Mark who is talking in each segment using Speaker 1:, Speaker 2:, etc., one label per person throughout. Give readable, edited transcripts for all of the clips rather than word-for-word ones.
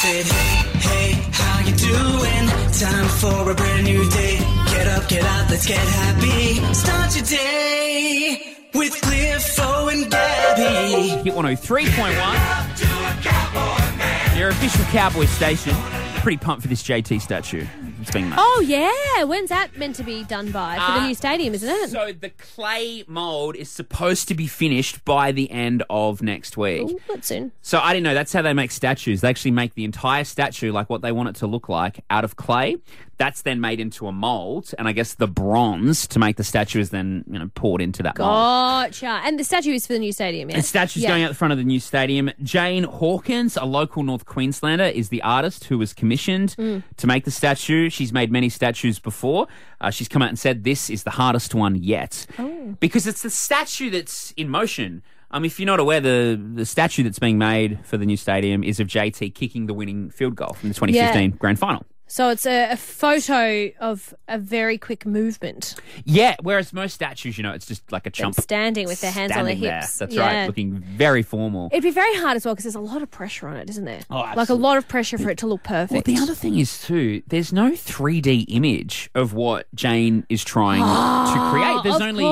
Speaker 1: said, hey, how you doing? Time for a brand new day. Get up, get out, let's get happy. Start your day with Cliffo and Gabby.
Speaker 2: Hit 103.1. Your official Cowboy station. Pretty pumped for this JT statue. It's being made.
Speaker 3: Oh, yeah. When's that meant to be done by? For the new stadium, isn't it?
Speaker 2: So the clay mould is supposed to be finished by the end of next week.
Speaker 3: Ooh, that's soon.
Speaker 2: So I didn't know. That's how they make statues. They actually make the entire statue, like what they want it to look like, out of clay. That's then made into a mould, and I guess the bronze to make the statue is then poured into that mould.
Speaker 3: Gotcha. And the statue is for the new stadium, yeah?
Speaker 2: The statue's going out the front of the new stadium. Jane Hawkins, a local North Queenslander, is the artist who was commissioned to make the statue. She's made many statues before. She's come out and said this is the hardest one yet. Oh. Because it's the statue that's in motion. If you're not aware, the statue that's being made for the new stadium is of JT kicking the winning field goal from the 2015 grand final.
Speaker 3: So it's a photo of a very quick movement.
Speaker 2: Yeah, whereas most statues, it's just like a chump.
Speaker 3: Them standing with their hands on their hips.
Speaker 2: There. That's right, looking very formal.
Speaker 3: It'd be very hard as well because there's a lot of pressure on it, isn't there?
Speaker 2: Oh, absolutely.
Speaker 3: Like a lot of pressure for it to look perfect.
Speaker 2: Well, the other thing is too, there's no 3D image of what Jane is trying to create. There's only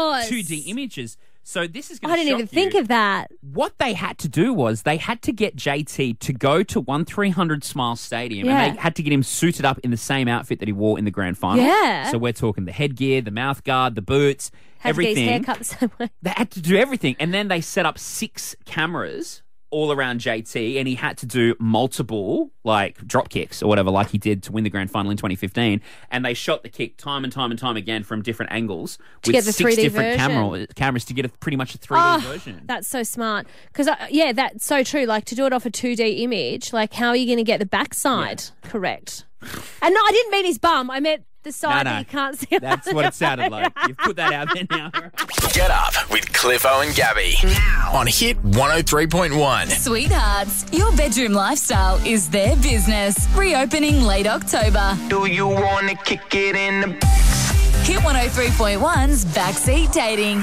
Speaker 2: 2D images. So this is going to shock you.
Speaker 3: I didn't even think of that.
Speaker 2: What they had to do was they had to get JT to go to 1300 Smile Stadium and they had to get him suited up in the same outfit that he wore in the grand final.
Speaker 3: Yeah.
Speaker 2: So we're talking the headgear, the mouth guard, the boots, everything.
Speaker 3: To get his haircut the same way.
Speaker 2: They had to do everything. And then they set up 6 cameras all around JT, and he had to do multiple drop kicks or whatever, like he did to win the grand final in 2015. And they shot the kick time and time and time again from different angles
Speaker 3: to
Speaker 2: with
Speaker 3: get the
Speaker 2: 6
Speaker 3: 3D
Speaker 2: different
Speaker 3: version.
Speaker 2: cameras to get pretty much a 3D version.
Speaker 3: That's so smart. Because, that's so true. Like, to do it off a 2D image, how are you going to get the backside correct? And no, I didn't mean his bum. I meant the side that you can't see.
Speaker 2: That's what it sounded like. You've put that out there now.
Speaker 4: Get up with Cliffo and Gabby. Now on Hit 103.1.
Speaker 5: Sweethearts, your bedroom lifestyle is their business. Reopening late October.
Speaker 1: Do you want to kick it in the
Speaker 5: Hit 103.1's Backseat Dating.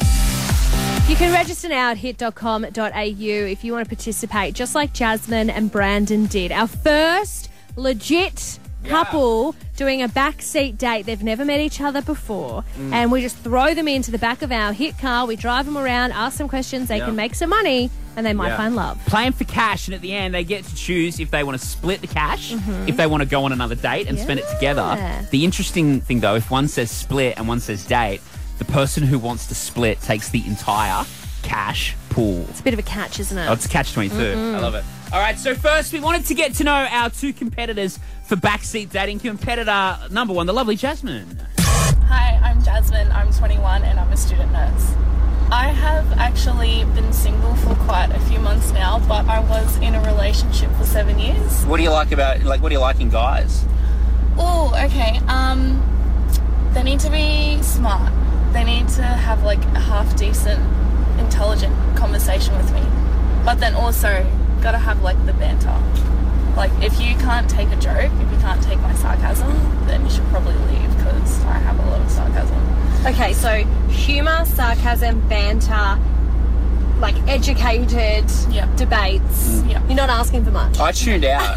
Speaker 3: You can register now at hit.com.au if you want to participate, just like Jasmine and Brandon did. Our first legit couple doing a backseat date. They've never met each other before. And we just throw them into the back of our hit car. We drive them around, ask them questions. They can make some money and they might find love.
Speaker 2: Playing for cash, and at the end they get to choose if they want to split the cash, if they want to go on another date and spend it together. The interesting thing though, if one says split and one says date, the person who wants to split takes the entire cash pool.
Speaker 3: It's a bit of a catch, isn't it?
Speaker 2: Oh, it's a catch-22. I love it. All right, so first we wanted to get to know our 2 competitors for backseat dating. Competitor number 1, the lovely Jasmine.
Speaker 6: Hi, I'm Jasmine. I'm 21 and I'm a student nurse. I have actually been single for quite a few months now, but I was in a relationship for 7 years.
Speaker 2: What do you like what do you like in guys?
Speaker 6: Oh, okay. They need to be smart. They need to have a half-decent, intelligent conversation with me. But then also gotta have the banter. If you can't take a joke, if you can't take my sarcasm, then you should probably leave because I have a lot of sarcasm.
Speaker 3: Okay, so humour, sarcasm, banter, educated debates.
Speaker 6: Yep.
Speaker 3: You're not asking for much.
Speaker 2: I tuned out.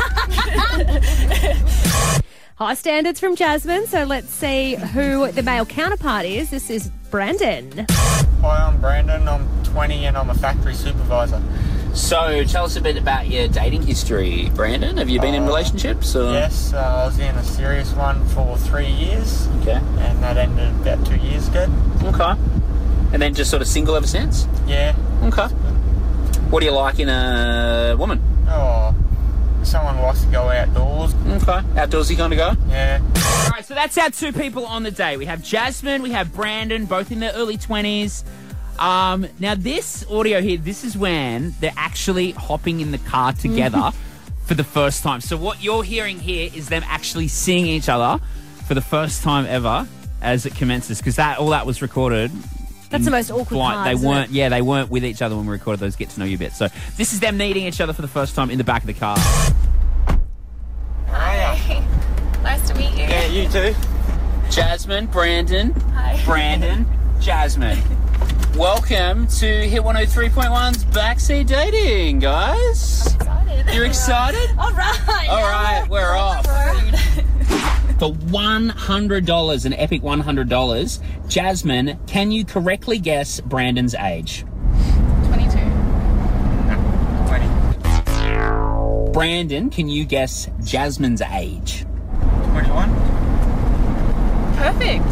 Speaker 3: High standards from Jasmine, so let's see who the male counterpart is. This is Brandon.
Speaker 7: Hi, I'm Brandon. I'm 20 and I'm a factory supervisor.
Speaker 2: So tell us a bit about your dating history, Brandon. Have you been in relationships? Or?
Speaker 7: Yes, I was in a serious one for 3 years.
Speaker 2: Okay.
Speaker 7: And that ended about 2 years ago.
Speaker 2: Okay. And then just sort of single ever since?
Speaker 7: Yeah.
Speaker 2: Okay. What do you like in a woman?
Speaker 7: Oh, someone who likes to go outdoors.
Speaker 2: Okay. Outdoorsy kind of go?
Speaker 7: Yeah.
Speaker 2: All right, so that's our 2 people on the day. We have Jasmine, we have Brandon, both in their early 20s. Now this audio here, this is when they're actually hopping in the car together for the first time. So what you're hearing here is them actually seeing each other for the first time ever as it commences, because all that was recorded.
Speaker 3: That's the most awkward part.
Speaker 2: They weren't with each other when we recorded those get to know you bits. So this is them meeting each other for the first time in the back of the car.
Speaker 6: Hi. Nice to meet you.
Speaker 7: Yeah, you too.
Speaker 2: Jasmine, Brandon.
Speaker 6: Hi.
Speaker 2: Brandon, Jasmine. Welcome to Hit 103.1's Backseat Dating, guys.
Speaker 6: I'm excited.
Speaker 2: You're excited?
Speaker 3: All right.
Speaker 2: All right, we're off.
Speaker 6: Rude.
Speaker 2: For $100, an epic $100, Jasmine, can you correctly guess Brandon's age?
Speaker 6: 22.
Speaker 7: 20.
Speaker 2: Brandon, can you guess Jasmine's age?
Speaker 7: 21.
Speaker 6: Perfect.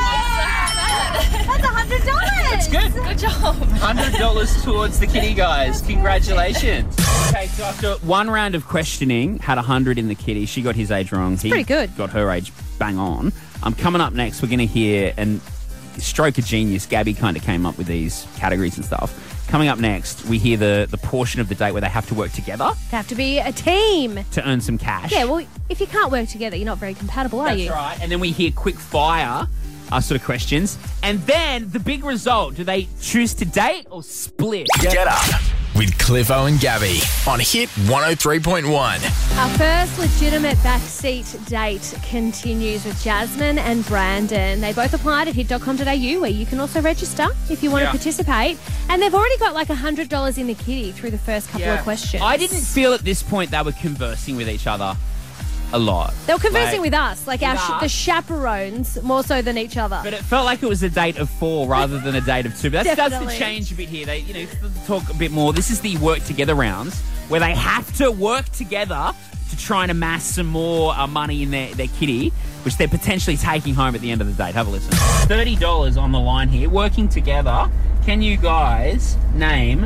Speaker 3: That's $100.
Speaker 2: That's good.
Speaker 6: Good job.
Speaker 2: $100 towards the kitty, guys. Congratulations. Okay, so after one round of questioning, had 100 in the kitty. She got his age wrong. He
Speaker 3: pretty good.
Speaker 2: Got her age bang on. Coming up next, we're going to hear, and stroke of genius, Gabby kind of came up with these categories and stuff. Coming up next, we hear the portion of the date where they have to work together
Speaker 3: They have to be a team.
Speaker 2: to earn some cash.
Speaker 3: Yeah, well, if you can't work together, you're not very compatible, are
Speaker 2: That's
Speaker 3: you?
Speaker 2: right. And then we hear quick fire sort of questions. And then the big result. Do they choose to date or split?
Speaker 4: Get up with Cliffo and Gabby on Hit 103.1.
Speaker 3: Our first legitimate backseat date continues with Jasmine and Brandon. They both applied at hit.com.au where you can also register if you want to participate. And they've already got like $100 in the kitty through the first couple of questions.
Speaker 2: I didn't feel at this point they were conversing with each other a lot.
Speaker 3: They were conversing
Speaker 2: Like,
Speaker 3: with us, like the chaperones, more so than each other.
Speaker 2: But it felt like it was a date of 4 rather than a date of 2. But that starts to
Speaker 3: Definitely.
Speaker 2: change a bit here. They, talk a bit more. This is the work together rounds where they have to work together to try and amass some more money in their kitty, which they're potentially taking home at the end of the date. Have a listen. $30 on the line here. Working together. Can you guys name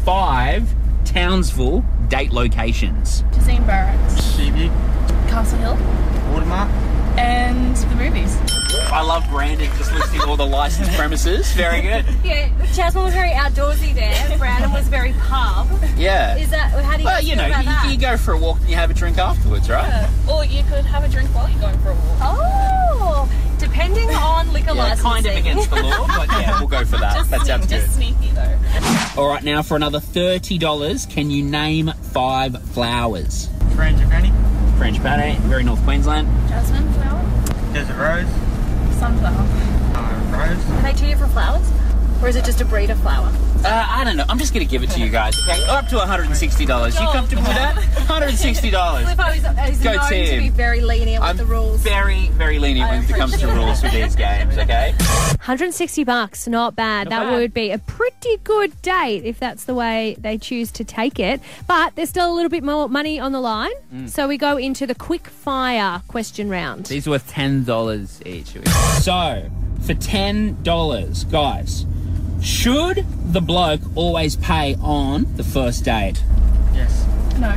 Speaker 2: 5 Townsville date locations?
Speaker 6: Jazeen Barracks,
Speaker 7: Seaview.
Speaker 6: Castle Hill,
Speaker 7: Watermark.
Speaker 6: and the movies.
Speaker 2: I love Brandon just listing all the licensed premises. Very good.
Speaker 3: Yeah, Jasmine was very outdoorsy there. Brandon was very pub.
Speaker 2: Yeah.
Speaker 3: Is that, how do you
Speaker 2: Well,
Speaker 3: feel about that?
Speaker 2: you go for a walk and you have a drink afterwards, right?
Speaker 6: Or you could have a drink while you're going for a walk.
Speaker 3: Oh, depending on liquor
Speaker 2: Yeah,
Speaker 3: licensing.
Speaker 2: kind of against the law, but yeah, we'll go for that. That sounds good.
Speaker 6: Just sneaky though.
Speaker 2: All right, now for another $30, can you name 5 flowers?
Speaker 7: Frangipani.
Speaker 2: Frangipani, very North Queensland.
Speaker 6: Jasmine flower,
Speaker 7: Desert Rose.
Speaker 6: sunflower.
Speaker 7: Rose.
Speaker 3: Are they 2 different flowers? Or is it just a breed of flower?
Speaker 2: I don't know. I'm just going to give it to you guys. Okay, up to $160. You comfortable with that? $160.
Speaker 3: Cliffo is
Speaker 2: Go
Speaker 3: known
Speaker 2: team.
Speaker 3: to be very lenient with the rules.
Speaker 2: Very, very lenient when it comes to rules with these games, okay?
Speaker 3: $160, not bad.
Speaker 2: Not
Speaker 3: That
Speaker 2: bad.
Speaker 3: would be a pretty good date if that's the way they choose to take it. But there's still a little bit more money on the line. So we go into the quick fire question round.
Speaker 2: These are worth $10 each. So, for $10, guys, should the bloke always pay on the first date?
Speaker 7: Yes.
Speaker 6: No.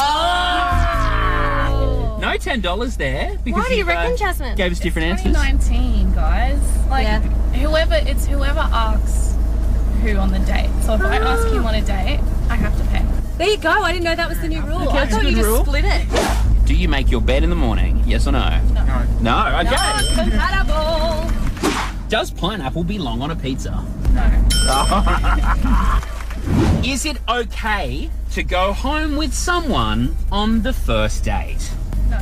Speaker 2: No $10 there. Because
Speaker 3: Why do you reckon, Jasmine?
Speaker 2: Gave us different answers.
Speaker 6: 2019, guys. Like,
Speaker 3: Yeah.
Speaker 6: whoever asks who on the date. So if I ask you on a date, I have to pay.
Speaker 3: There you go. I didn't know that was the new rule. I
Speaker 2: that's a
Speaker 3: thought
Speaker 2: good
Speaker 3: you just
Speaker 2: rule.
Speaker 3: split it.
Speaker 2: Do you make your bed in the morning? Yes or no?
Speaker 7: No.
Speaker 2: No? Okay.
Speaker 3: Compatible.
Speaker 2: Does pineapple belong on a pizza?
Speaker 6: No.
Speaker 2: Is it okay to go home with someone on the first date?
Speaker 6: No.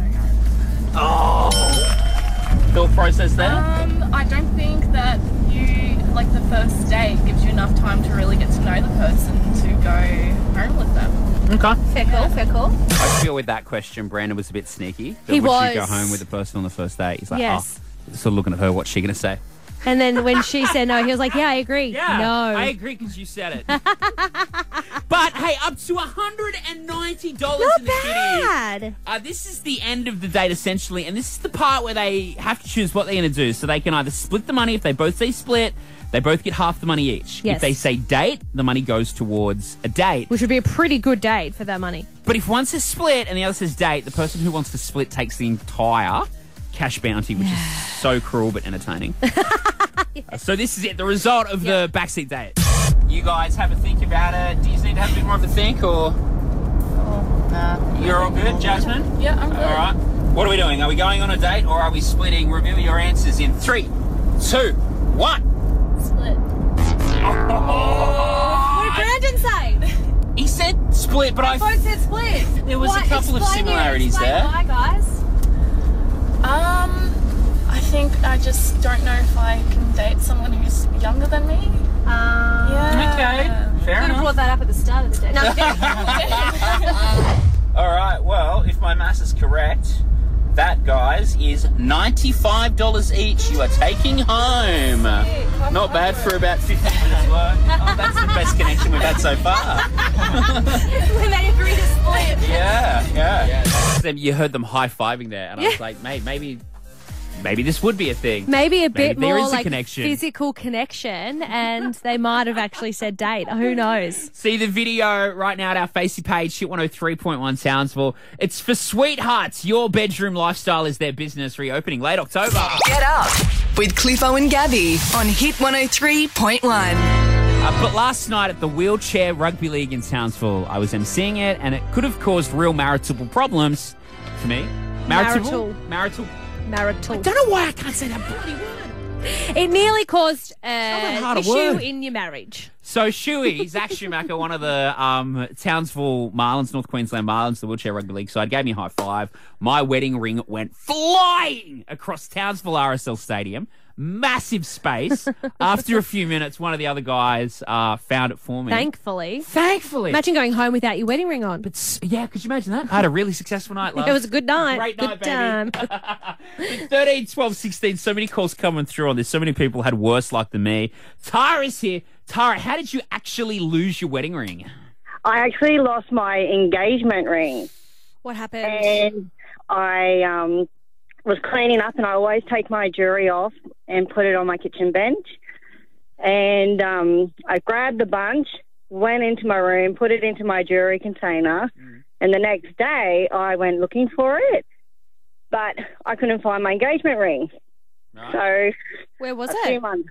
Speaker 2: Thought process there?
Speaker 6: I don't think that the first date gives you enough time to really get to know the person to go home with them.
Speaker 2: Okay.
Speaker 3: Fair call.
Speaker 2: I feel with that question, Brandon was a bit sneaky. But
Speaker 3: He
Speaker 2: would
Speaker 3: was.
Speaker 2: she go home with the person on the first date? He's like,
Speaker 3: Yes.
Speaker 2: sort of looking at her, what's she going to say?
Speaker 3: And then when she said no, he was like, yeah, I agree. No.
Speaker 2: I agree because you said it. But hey, up to $190
Speaker 3: Not
Speaker 2: in the kitty.
Speaker 3: bad.
Speaker 2: This is the end of the date essentially, and this is the part where they have to choose what they're going to do. So they can either split the money. If they both say split, they both get half the money each.
Speaker 3: Yes.
Speaker 2: If they say date, the money goes towards a date.
Speaker 3: Which would be a pretty good date for that money.
Speaker 2: But if one says split and the other says date, the person who wants to split takes the entire cash bounty, which is so cruel but entertaining. So this is it, the result of the backseat date. You guys have a think about it. Do you need to have a bit more of a think, or you're all good, Jasmine?
Speaker 6: Yeah, I'm good.
Speaker 2: All right. What are we doing? Are we going on a date or are we splitting? Reveal your answers in 3, 2, 1.
Speaker 6: Split.
Speaker 3: What did Brandon say?
Speaker 2: He said split, but
Speaker 3: Both said split.
Speaker 2: There was a couple of similarities there.
Speaker 3: Why, guys?
Speaker 6: I think I just don't know if I can date someone who's younger than me. Yeah.
Speaker 2: Okay, fair
Speaker 3: Could have
Speaker 2: enough.
Speaker 3: brought that up at the start of the day. No,
Speaker 2: All right, well, if my maths is correct, that, guys, is $95 each you are taking home. Not bad for about 15 minutes work. Oh, that's the best connection we've had so far.
Speaker 3: We may agree to split.
Speaker 2: Yeah. You heard them high-fiving there, and I was like, mate, maybe this would be a thing.
Speaker 3: Maybe a bit
Speaker 2: there
Speaker 3: more
Speaker 2: is a
Speaker 3: like
Speaker 2: connection.
Speaker 3: physical connection, and they might have actually said date. Who knows?
Speaker 2: See the video right now at our Facey page, Hit 103.1 Townsville. It's for Sweethearts. Your bedroom lifestyle is their business, reopening late October.
Speaker 8: Get up with Cliffo and Gabby on Hit 103.1.
Speaker 2: But last night at the Wheelchair Rugby League in Townsville, I was emceeing it, and it could have caused real marital problems for me. Marital.
Speaker 3: Marital.
Speaker 2: I don't know why I can't say that bloody word.
Speaker 3: It nearly caused
Speaker 2: that hard
Speaker 3: an
Speaker 2: a word.
Speaker 3: issue in your marriage.
Speaker 2: So Shuey, Zach Schumacher, one of the Townsville Marlins, North Queensland Marlins, the Wheelchair Rugby League side, gave me a high five. My wedding ring went flying across Townsville RSL Stadium. Massive space. After a few minutes, one of the other guys found it for me.
Speaker 3: Thankfully.
Speaker 2: Imagine
Speaker 3: going home without your wedding ring on.
Speaker 2: But yeah, could you imagine that? I had a really successful night, love.
Speaker 3: It was a good night.
Speaker 2: Great
Speaker 3: good
Speaker 2: night,
Speaker 3: time.
Speaker 2: baby. 13, 12, 16, so many calls coming through on this. So many people had worse luck than me. Tara's here. Tara, how did you actually lose your wedding ring?
Speaker 9: I actually lost my engagement ring.
Speaker 3: What happened?
Speaker 9: And I was cleaning up, and I always take my jewellery off and put it on my kitchen bench. And I grabbed the bunch, went into my room, put it into my jewellery container, and the next day I went looking for it, but I couldn't find my engagement ring.
Speaker 2: Right.
Speaker 9: So
Speaker 3: where was
Speaker 9: a few
Speaker 3: it?
Speaker 9: months,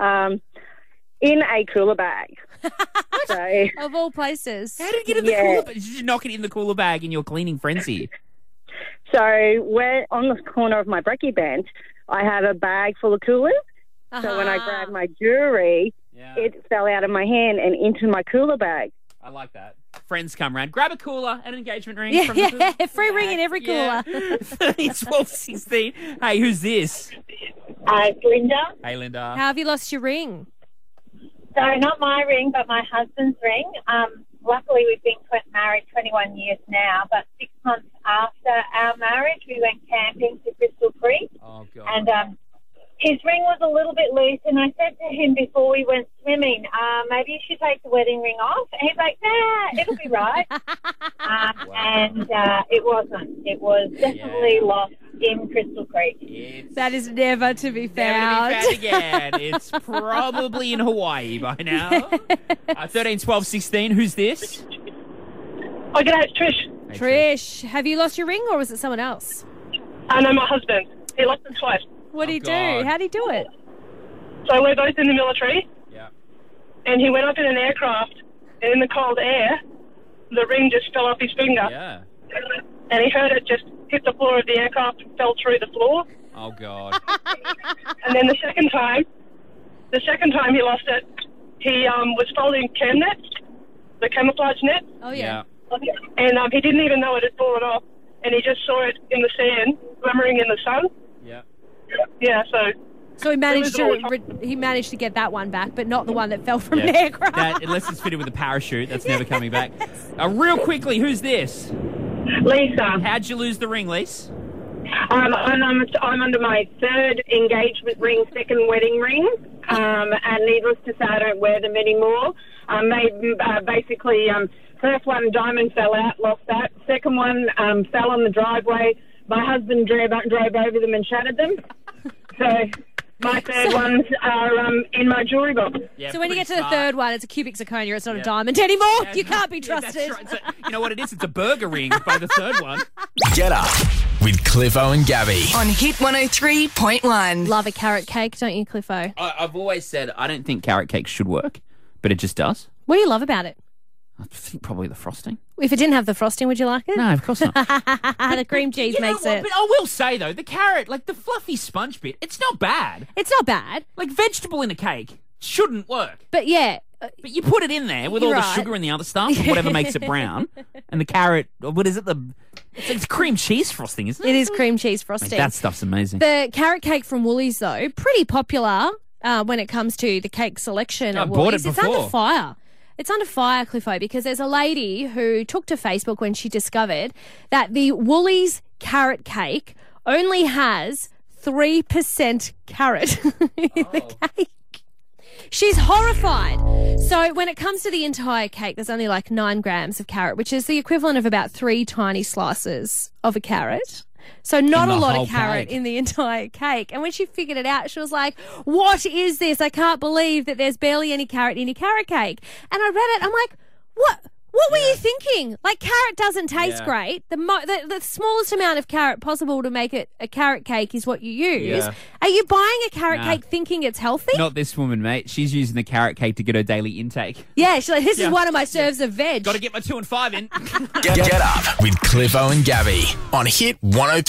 Speaker 9: in a cooler bag. So,
Speaker 3: Of all places.
Speaker 2: How did you get in the cooler bag? Did you knock it in the cooler bag in your cleaning frenzy?
Speaker 9: so where on the corner of my brekkie bench, I have a bag full of coolers. So when I grabbed my jewellery, it fell out of my hand and into my cooler bag.
Speaker 2: I like that. Friends come round. Grab a cooler, an engagement ring. From the
Speaker 3: Yeah, free ring in every cooler.
Speaker 2: 13, 12, 16. Hey, who's this?
Speaker 10: Linda.
Speaker 2: Hey, Linda.
Speaker 3: How have you lost your ring?
Speaker 10: So not my ring, but my husband's ring. Luckily, we've been married 21 years now, but 6 months after our marriage, we went camping to Crystal Creek.
Speaker 2: Oh, God.
Speaker 10: And his ring was a little bit loose, and I said to him before we went swimming, maybe you should take the wedding ring off. And he's like, nah, it'll be right. And it wasn't. It was definitely lost in Crystal Creek.
Speaker 3: That is never to be found.
Speaker 2: Never to be found again. It's probably in Hawaii by now. 13, 12, 16. Who's this?
Speaker 11: Oh, g'day, it's Trish.
Speaker 2: Hey,
Speaker 3: Trish, have you lost your ring, or was it someone else?
Speaker 11: No, my husband. He lost it twice.
Speaker 3: What did he do?
Speaker 2: God.
Speaker 3: How did he do it?
Speaker 11: So we're both in the military.
Speaker 2: Yeah.
Speaker 11: And he went up in an aircraft, and in the cold air, the ring just fell off his finger.
Speaker 2: Yeah.
Speaker 11: And he heard it just hit the floor of the aircraft and fell through the floor.
Speaker 2: Oh, God.
Speaker 11: And then the second time he lost it, he was folding cam nets, the camouflage net.
Speaker 3: Oh, yeah.
Speaker 11: And he didn't even know it had fallen off, and he just saw it in the sand, glimmering in the sun.
Speaker 2: Yeah.
Speaker 11: Yeah,
Speaker 3: So he managed to get that one back, but not the one that fell from
Speaker 2: Yeah.
Speaker 3: an aircraft.
Speaker 2: That, unless it's fitted with a parachute, that's never coming back. Real quickly, who's this?
Speaker 12: Lisa.
Speaker 2: How'd you lose the ring, Lise?
Speaker 12: I'm under my third engagement ring, second wedding ring, and needless to say, I don't wear them anymore. Basically, first one, diamond fell out, lost that. Second one fell on the driveway. My husband drove over them and shattered them. So my third ones are in my jewellery box.
Speaker 2: Yeah,
Speaker 3: So when you get to
Speaker 2: pretty
Speaker 3: the third one, it's a cubic zirconia. It's not a diamond anymore.
Speaker 2: Yeah,
Speaker 3: You
Speaker 2: no,
Speaker 3: can't be
Speaker 2: yeah, that's
Speaker 3: trusted.
Speaker 2: right. You know what it is? It's a burger ring by the third one.
Speaker 4: Get up with Cliffo and Gabby.
Speaker 8: On Hit 103.1.
Speaker 3: Love a carrot cake, don't you, Cliffo?
Speaker 2: I've always said I don't think carrot cake should work, but it just does.
Speaker 3: What do you love about it?
Speaker 2: I think probably the frosting.
Speaker 3: If it didn't have the frosting, would you like it?
Speaker 2: No, of course not.
Speaker 3: The cream cheese
Speaker 2: You know
Speaker 3: makes
Speaker 2: what?
Speaker 3: it.
Speaker 2: But I will say, though, the carrot, like the fluffy sponge bit, it's not bad.
Speaker 3: It's not bad.
Speaker 2: Like vegetable in a cake shouldn't work.
Speaker 3: But yeah.
Speaker 2: But you put it in there with all
Speaker 3: You're
Speaker 2: the
Speaker 3: right.
Speaker 2: sugar and the other stuff, or whatever makes it brown, and the carrot, what is it? It's cream cheese frosting, isn't it?
Speaker 3: It is cream cheese
Speaker 2: Mate,
Speaker 3: frosting.
Speaker 2: that stuff's amazing.
Speaker 3: The carrot cake from Woolies, though, pretty popular when it comes to the cake selection
Speaker 2: I
Speaker 3: at
Speaker 2: bought
Speaker 3: Woolies.
Speaker 2: it
Speaker 3: It's under
Speaker 2: before.
Speaker 3: fire. It's under fire, Cliffo, because there's a lady who took to Facebook when she discovered that the Woolies carrot cake only has 3% carrot in the cake. She's horrified. So when it comes to the entire cake, there's only like 9 grams of carrot, which is the equivalent of about 3 tiny slices of a carrot. So not a lot of carrot in the entire cake. And when she figured it out, she was like, what is this? I can't believe that there's barely any carrot in your carrot cake. And I read it. I'm like, what? What were you thinking? Like, carrot doesn't taste great. The smallest amount of carrot possible to make it a carrot cake is what you use.
Speaker 2: Yeah.
Speaker 3: Are you buying a carrot cake thinking it's healthy?
Speaker 2: Not this woman, mate. She's using the carrot cake to get her daily intake.
Speaker 3: Yeah, she's like, this is one of my serves of veg.
Speaker 2: Got to get my 2 and 5 in.
Speaker 4: Get up with Cliffo and Gabby on Hit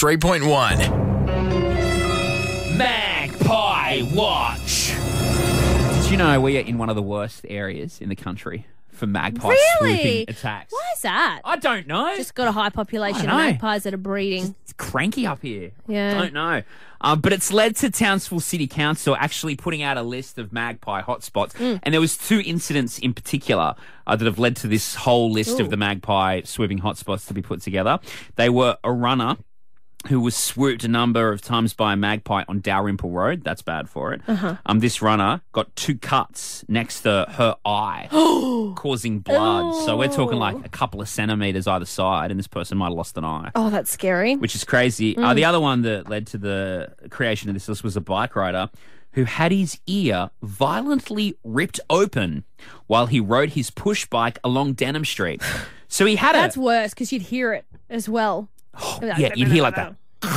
Speaker 4: 103.1.
Speaker 2: Magpie Watch. Did you know we are in one of the worst areas in the country for magpie swooping attacks?
Speaker 3: Why is that?
Speaker 2: I don't know.
Speaker 3: Just got a high population of
Speaker 2: I don't know.
Speaker 3: magpies that are breeding.
Speaker 2: It's cranky up here.
Speaker 3: Yeah.
Speaker 2: I don't know. But it's led to Townsville City Council actually putting out a list of magpie hotspots. And there was 2 incidents in particular that have led to this whole list of the magpie swooping hotspots to be put together. They were a runner who was swooped a number of times by a magpie on Dalrymple Road. That's bad for it. This runner got 2 cuts next to her eye, causing blood. So we're talking like a couple of centimetres either side, and this person might have lost an eye.
Speaker 3: Oh, that's scary.
Speaker 2: Which is crazy. The other one that led to the creation of this list was a bike rider who had his ear violently ripped open while he rode his push bike along Denham Street. So he had
Speaker 3: That's worse because you'd hear it as well.
Speaker 2: Yeah, you'd hear like that.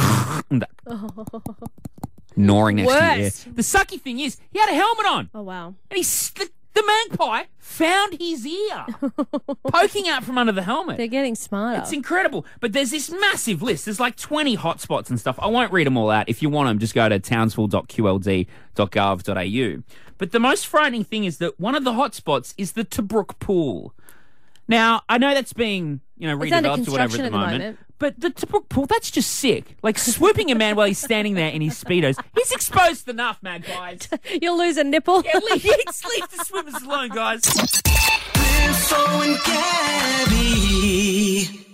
Speaker 2: Gnawing next to your ear.
Speaker 3: Worst.
Speaker 2: The sucky thing is, he had a helmet on.
Speaker 3: Oh, wow.
Speaker 2: And the magpie found his ear poking out from under the helmet.
Speaker 3: They're getting smarter.
Speaker 2: It's incredible. But there's this massive list. There's like 20 hotspots and stuff. I won't read them all out. If you want them, just go to townsville.qld.gov.au. But the most frightening thing is that one of the hotspots is the Tobruk Pool. Now, I know that's being, redeveloped or whatever at the moment. But the Tobruk Pool, that's just sick. Like swooping a man while he's standing there in his Speedos. He's exposed enough, magpies.
Speaker 3: You'll lose a nipple.
Speaker 2: Yeah, leave the swimmers alone, guys.
Speaker 1: Cliffo and Gabby.